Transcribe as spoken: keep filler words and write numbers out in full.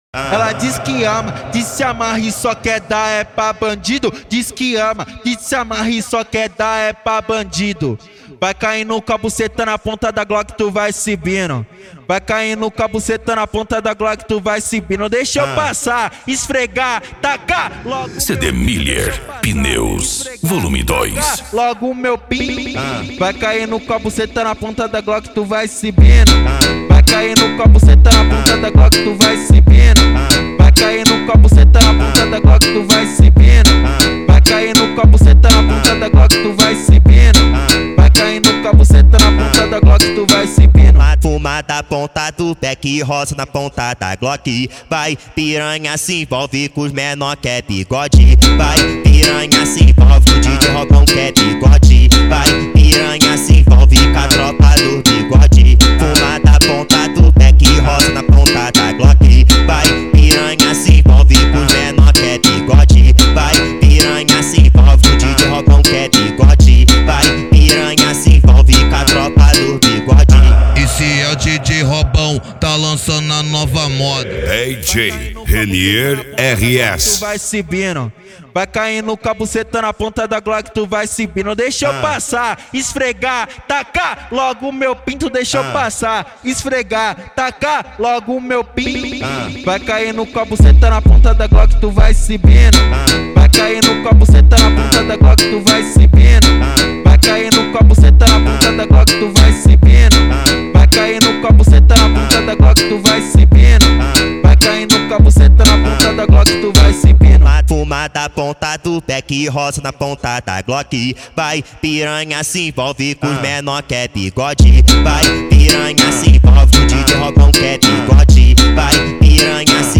Ela diz que ama, diz se amarra e só quer dar é pra bandido. Diz que ama, diz se amarra e só quer dar é pra bandido. Vai cair no cabuceta na ponta da Glock, tu vai subindo. Vai cair no cabuceta na ponta da Glock, tu vai subindo. Deixa eu passar, esfregar, tacar logo. C D Miller Pneus, volume dois. Logo meu pim. Vai cair no cabuceta na ponta da Glock, tu vai subindo. Vai cair no cabuceta na ponta da Glock, tu vai subindo. Vai cair no cabuceta na ponta da Glock, tu vai subindo. Vai cair no cabuceta na ponta da Glock, tu vai subindo. Vai cair no cabuceta na ponta da Glock, tu vai subindo. Fuma da ponta do beck, roça na ponta da Glock. Vai, piranha se envolve com os menor que é bigode. Vai, piranha se envolve com o D J Robão que é bigode. Vai, piranha se envolve com a tropa do bigode. Fuma da ponta do beck, roça na ponta da Glock. Vai, piranha se envolve com os menor que é bigode. Vai, piranha se envolve com o D J Robão que é bigode. Vai, piranha se envolve com a tropa do bigode. Esse é o D J Robão, tá lançando a nova moda. D J Renier R S. Tu vai subindo. Vai cair no cabuceta na ponta da Glock, tu vai subindo. Deixa eu passar, esfregar, tacar logo meu pinto. Deixa eu passar, esfregar, tacar logo meu pinto. Vai cair no cabuceta na ponta da Glock, tu vai subindo. Vai cair no cabuceta na ponta da Glock, tu vai subindo. Vai cair no cabuceta na ponta da Glock, tu vai subindo. Vai cair no cabuceta na ponta da Glock, tu vai subindo. Vai cair no cabuceta na ponta da Glock, tu vai subindo. Fuma da ponta do beck, roça na ponta da Glock. Vai, piranha se envolve com os menor que é bigode. Vai, piranha se envolve com o D J Robão que é bigode. Vai, piranha se